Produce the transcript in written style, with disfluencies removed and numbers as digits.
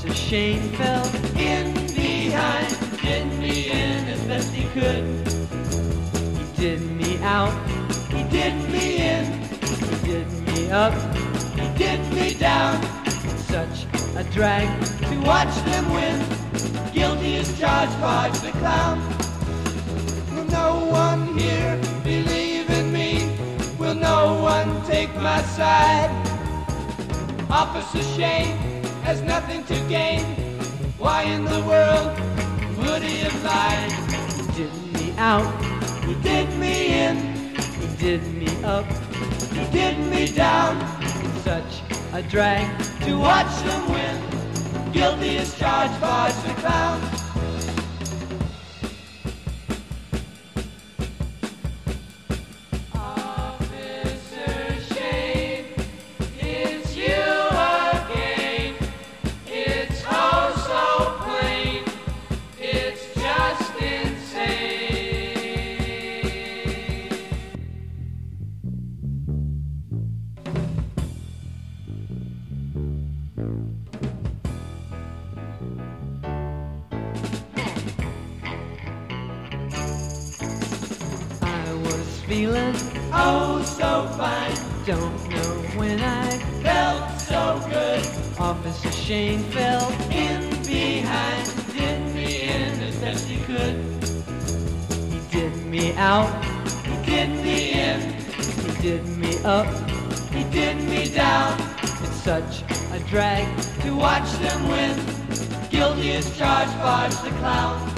Officer Shane fell in behind, did me in as best he could. He did me out, he did me in, he did me up, he did me down. Such a drag to watch them win. Guilty as charged, Podge the clown. Will no one here believe in me? Will no one take my side? Officer Shane has nothing to gain. Why in the world would he have lied? He did me out, he did me in, he did me up, he did me down. Such a drag to watch them win. Guilty as charged, Podge the clown. Feeling oh so fine. Don't know when I felt so good. Officer Shane fell in behind, did me in as best he could. He did me out, he did me in, he did me up, he did me down. It's such a drag to watch them win. Guilty as charged, Podge the clown.